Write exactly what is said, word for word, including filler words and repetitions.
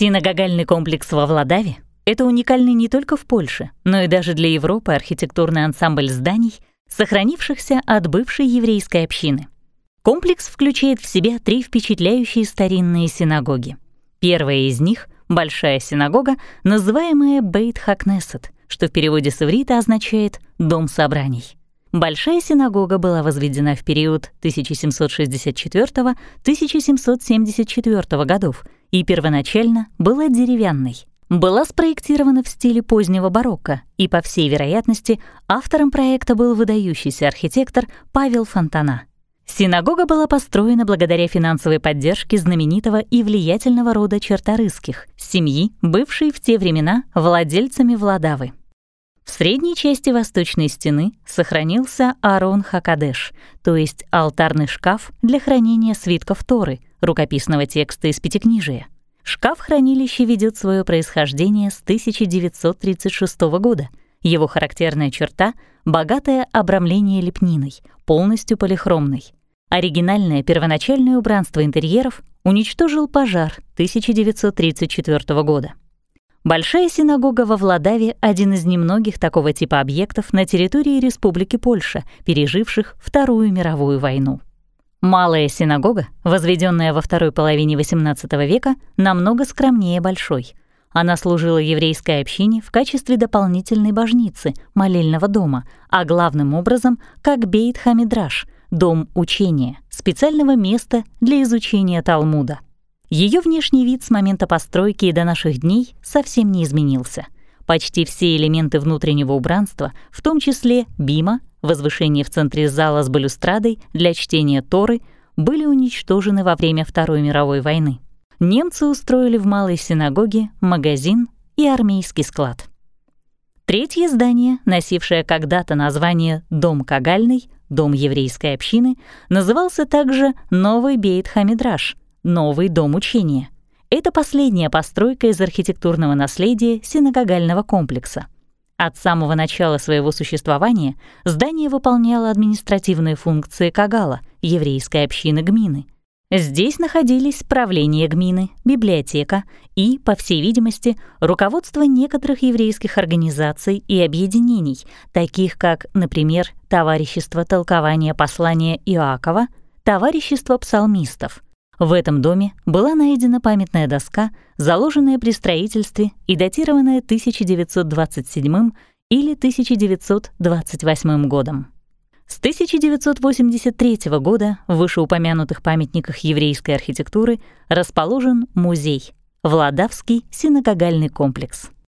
Синагогальный комплекс во Владаве — это уникальный не только в Польше, но и даже для Европы архитектурный ансамбль зданий, сохранившихся от бывшей еврейской общины. Комплекс включает в себя три впечатляющие старинные синагоги. Первая из них — Большая синагога, называемая Бейт-ха-Кнесет, что в переводе с иврита означает «дом собраний». Большая синагога была возведена в период тысяча семьсот шестьдесят четвёртого — тысяча семьсот семьдесят четвёртого годов и первоначально была деревянной. Была спроектирована в стиле позднего барокко, и, по всей вероятности, автором проекта был выдающийся архитектор Павел Фонтана. Синагога была построена благодаря финансовой поддержке знаменитого и влиятельного рода Черторысских, семьи, бывшей в те времена владельцами Владавы. В средней части восточной стены сохранился Арон ха-Кадеш, то есть алтарный шкаф для хранения свитков Торы, рукописного текста из Пятикнижия. Шкаф-хранилище ведет свое происхождение с тысяча девятьсот тридцать шестого года. Его характерная черта — богатое обрамление лепниной, полностью полихромной. Оригинальное первоначальное убранство интерьеров уничтожил пожар тысяча девятьсот тридцать четвёртого года. Большая синагога во Владаве — один из немногих такого типа объектов на территории Республики Польша, переживших Вторую мировую войну. Малая синагога, возведенная во второй половине восемнадцатого века, намного скромнее большой. Она служила еврейской общине в качестве дополнительной божницы, молельного дома, а главным образом как Бейт-ха-Мидраш — дом учения, специального места для изучения Талмуда. Ее внешний вид с момента постройки и до наших дней совсем не изменился. Почти все элементы внутреннего убранства, в том числе бима, возвышение в центре зала с балюстрадой для чтения Торы, были уничтожены во время Второй мировой войны. Немцы устроили в Малой синагоге магазин и армейский склад. Третье здание, носившее когда-то название «Дом Кагальный», дом еврейской общины, назывался также «Новый Бейт-ха-Мидраш», «Новый дом учения». Это последняя постройка из архитектурного наследия синагогального комплекса. От самого начала своего существования здание выполняло административные функции Кагала, еврейской общины гмины. Здесь находились правление гмины, библиотека и, по всей видимости, руководство некоторых еврейских организаций и объединений, таких как, например, Товарищество толкования послания Иакова, Товарищество псалмистов. В этом доме была найдена памятная доска, заложенная при строительстве и датированная тысяча девятьсот двадцать седьмым или тысяча девятьсот двадцать восьмым годом. С тысяча девятьсот восемьдесят третьего года в вышеупомянутых памятниках еврейской архитектуры расположен музей — Владавский синагогальный комплекс.